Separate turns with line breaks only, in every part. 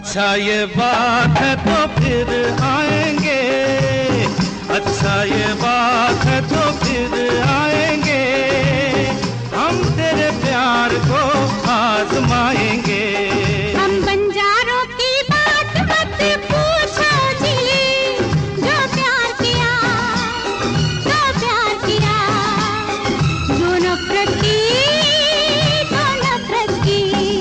अच्छा ये बात है तो फिर आएंगे, अच्छा ये बात है तो फिर आएंगे, हम तेरे प्यार को आजमाएंगे।
हम बंजारों की बात मत पूछो जी, जो प्यार किया, जो प्यार किया, जो नफरत की, जो नफरत की।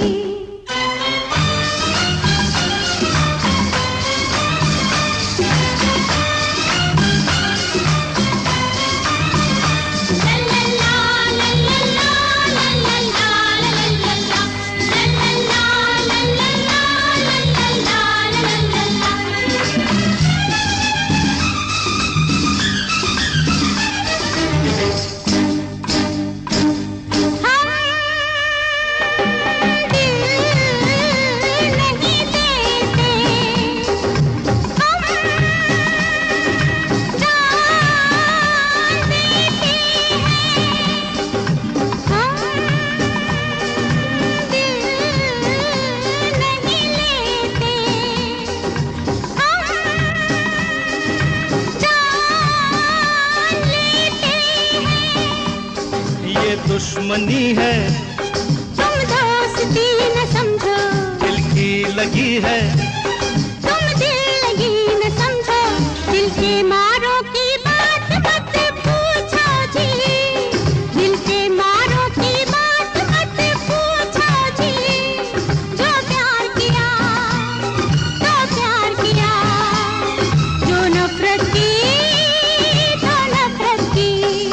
दुश्मनी है
तुम दोस्ती न समझो,
दिल की लगी है
तुम दिल लगी न समझो, दिल के मारों की बात मत पूछो जी, दिल के मारों की बात मत पूछो जी, जो प्यार किया, तो प्यार किया, जो नफरत की, तो नफरत की।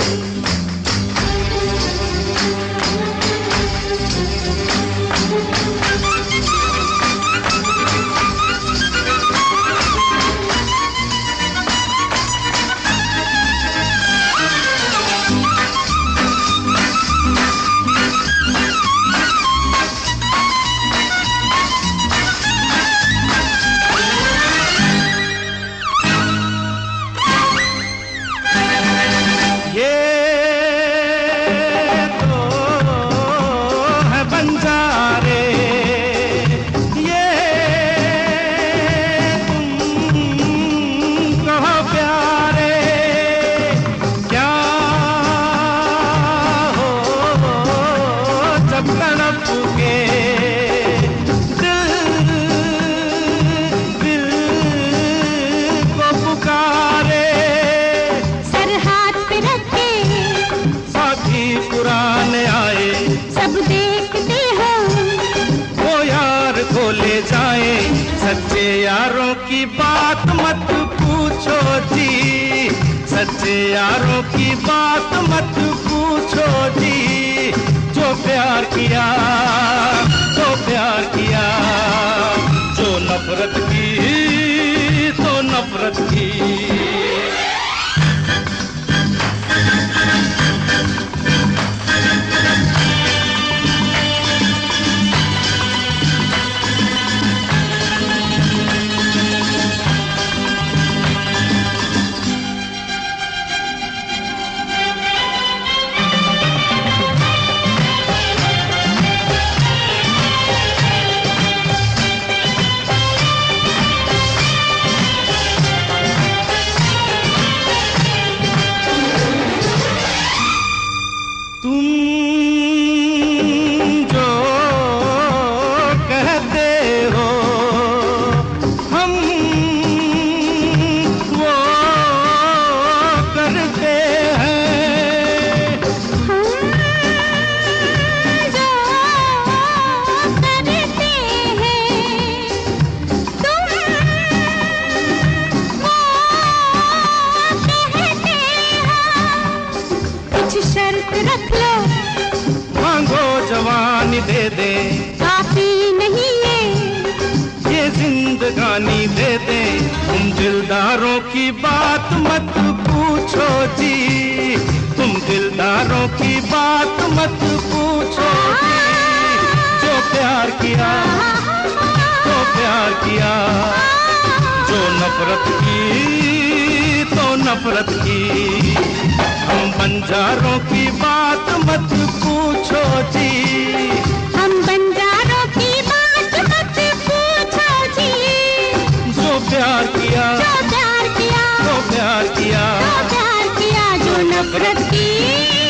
सच्चे यारों की बात मत पूछो जी, सच्चे यारों की बात मत पूछो जी, जो प्यार किया, तो प्यार किया, जो नफरत की, तो नफरत की।
रख लो,
मांगो जवानी दे दे,
काफी नहीं है
ये जिंदगानी दे दे। तुम दिलदारों की बात मत पूछो जी, तुम दिलदारों की बात मत पूछो जी, जो प्यार किया, तो प्यार किया, जो नफरत की, तो नफरत की। हम बंजारों की बात मत पूछो जी,
हम बंजारों की बात मत पूछो जी,
प्यार किया,
जो प्यार किया,
जो प्यार किया,
जो प्यार किया, जो नफरत की